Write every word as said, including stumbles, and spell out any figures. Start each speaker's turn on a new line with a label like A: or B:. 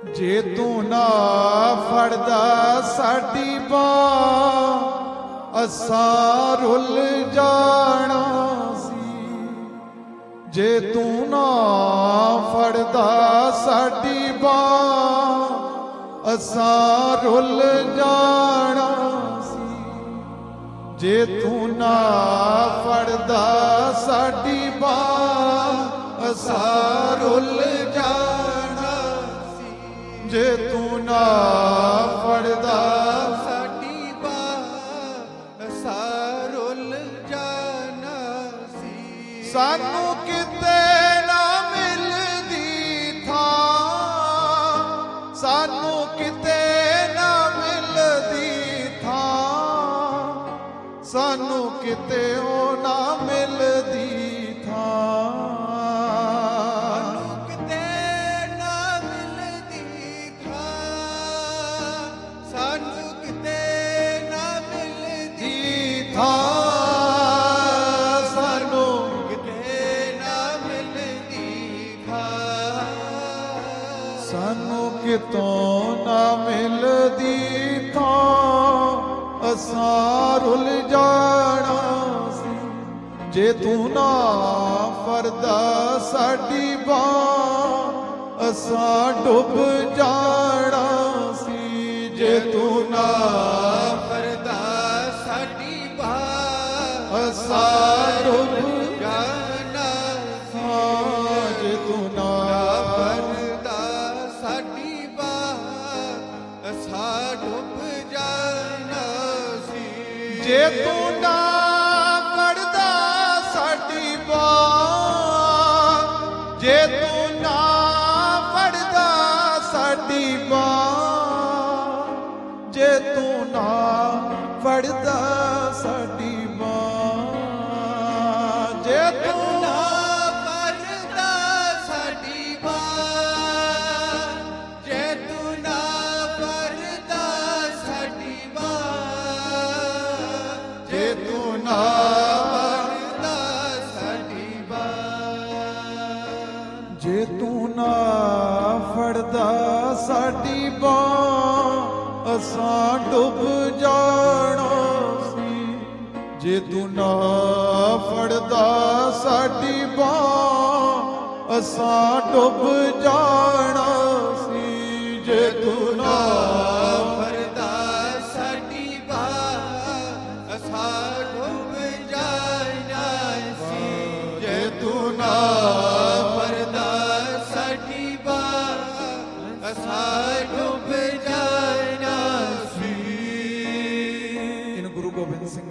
A: ਜੇ ਤੂੰ ਨਾ ਫੜਦਾ ਸਾਡੀ ਬਾਂਹ ਅਸਾਂ ਰੁੱਲ ਜਾਣਾ ਸੀ। ਜੇ ਤੂੰ ਨਾ ਫੜਦਾ ਸਾਡੀ ਬਾਂਹ ਅਸਾਂ ਰੁੱਲ ਜਾਣਾ ਸੀ। ਜੇ ਤੂੰ ਨਾ ਫੜਦਾ ਸਾਡੀ ਬਾਂਹ ਅਸਾਂ ਰੁੱਲ ਜਾਣਾ ਸੀ। ਜੇ ਤੂੰ ਨਾ ਫੜਦਾ
B: ਸਾਡੀ ਬਾਂਹ ਅਸਾਂ ਰੁੱਲ ਜਾਣਾ ਸੀ।
A: ਸਾਨੂੰ ਕਿਤੇ ਨਾ ਮਿਲਦੀ ਥਾਂ, ਸਾਨੂੰ ਕਿਤੇ ਨਾ ਮਿਲਦੀ ਥਾਂ, ਸਾਨੂੰ ਕਿਤੇ ਉਹ ਨਾ ਮਿਲਦੀ ਥਾਂ।
B: ਸਾਨੂੰ ਕਿਤੇ ਨਾ ਮਿਲਦੀ ਥਾਂ, ਸਾਨੂੰ ਕਿਤੇ ਨਾ ਮਿਲਦੀ
A: ਥਾਂ ਸਾਨੂੰ
B: ਕਿਤੇ ਨਾ ਮਿਲਦੀ ਥਾਂ।
A: ਸਾਨੂੰ ਕਿਤੋਂ ਨਾ ਮਿਲਦੀ ਥਾਂ ਅਸਾਂ ਰੁੱਲ ਜਾਣਾ ਸੀ। ਜੇ ਤੂੰ ਨਾ ਫੜਦਾ ਸਾਡੀ ਬਾਂਹ ਅਸਾਂ ਡੁੱਬ ਜਾਣਾ ਸੀ। ਜੇ ਤੂੰ ਨਾ
B: ਫੜਦਾ ਸਾਡੀ ਬਾਂਹ
A: ਅਸਾਂ ਡੁੱਬ
B: ਜਾਣਾ
A: ਹਾਂ। ਜੇ ਤੂੰ ਨਾ
B: ਫੜਦਾ ਸਾਡੀ ਬਾਂਹ ਅਸਾਂ ਡੁੱਬ ਜਾਣਾ ਸੀ।
A: ਜੇ ਤੂੰ ਨਾ ਫੜਦਾ ਸਾਡੀ ਬਾਂਹ, ਜੇ ਤੂੰ ਨਾ ਫੜਦਾ ਸਾਡੀ ਬਾਂਹ, ਜੇ ਤੂੰ ਨਾ ਫੜਦਾ ਸਾਡੀ ਬਾਂਹ, ਜੇ ਤੂੰ
B: ਨਾ ਫੜਦਾ ਸਾਡੀ ਬਾਂਹ, ਜੇ ਤੂੰ ਨਾ ਫੜਦਾ ਸਾਡੀ ਬਾਂਹ,
A: ਜੇ ਤੂੰ ਨਾ
B: ਫੜਦਾ ਸਾਡੀ ਬਾਂਹ।
A: ਜੇ ਤੂੰ ਨਾ ਫੜਦਾ ਸਾਡੀ ਬਾਂਹ ਅਸਾਂ ਡੁੱਬ ਜਾਣਾ ਸੀ। ਜੇ ਤੂੰ ਨਾ ਫੜਦਾ ਸਾਡੀ ਬਾਂਹ ਅਸਾਂ ਡੁੱਬ ਜਾਣਾ ਸੀ। ਜੇ ਤੂੰ ਨਾ
B: ਫੜਦਾ ਸਾਡੀ ਬਾਂਹ ਅਸਾਂ ਡੁੱਬ ਜਾਣਾ ਸੀ।
A: ਜੇ ਤੂੰ ਨਾ
B: ਫੜਦਾ ਸਾਡੀ ਬਾਂਹ ਅਸਾਂ